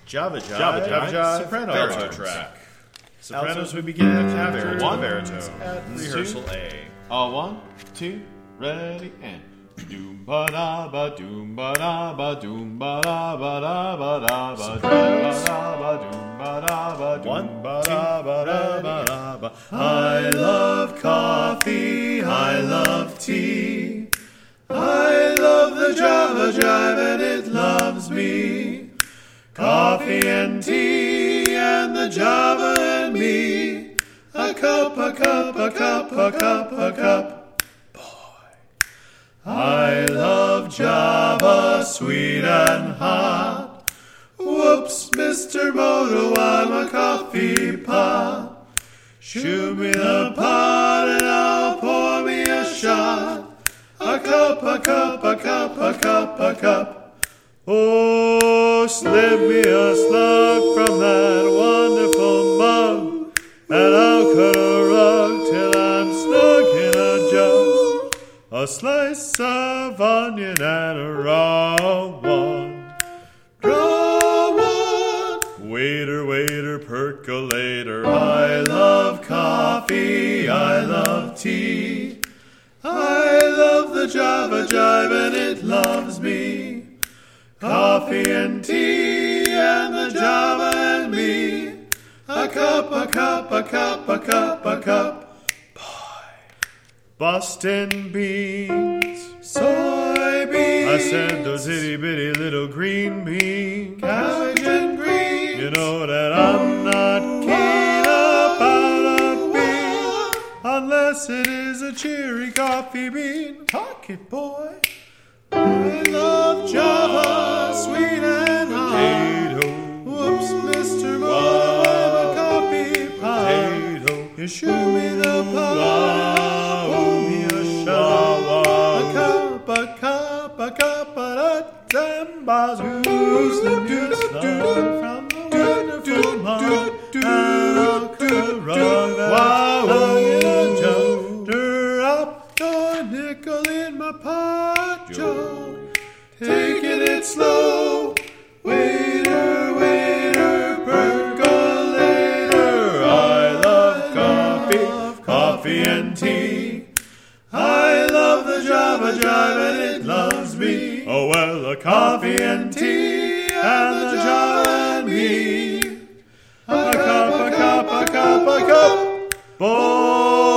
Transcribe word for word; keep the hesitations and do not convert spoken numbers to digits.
Java Jive, Java Jive, Jive soprano baritone track. track. Sopranos Sopranos we begin at half baritone, one, baritone at rehearsal A. Uh, one, two, ready, and doom ba da ba doom ba da ba doom ba da ba da ba da ba doom ba da ba doom ba da ba da ba da ba. I love coffee, I love tea, I love the Java Jive and it loves me. Coffee and tea and the Java and me. A cup, a cup, a cup, a cup, a cup. I love Java, sweet and hot. Whoops, Mister Moto, I'm a coffee pot. Shoot me the pot and I'll pour me a shot. A cup, a cup, a cup, a cup, a cup. Oh, slip me a slug from that wonderful mug, and I'll cut a rug till I'm snug in a jug. A slice of onion and a raw one. Draw one. Waiter, waiter, percolator. I love coffee, I love tea, I love the Java Jive and it loves me. Coffee and tea and the Java and me. A cup, a cup, a cup, a cup, a cup. Boston beans, soybeans. I said those itty bitty little green beans. Cabbage and greens. You know that I'm not keen about a bean unless it is a cheery coffee bean. Pocket boy. I love Java, sweet and hot. Potato. Whoops, Mister Moto, I'm a coffee pot. Potato. You shoot me the pot, pour me a shot. A cup, a cup, a cup, a damn bazoo. Slip you the slug from the wonderful mug, and I'll cut a rug that's hung in a jug. Drop your nickel in my pot jug, taking it slow. Waiter, waiter, percolator. I love coffee, coffee and tea. I love the Java Jive and it loves me. Oh well, a coffee and tea and the Java and me. A cup, a cup, a cup, a cup. Boy.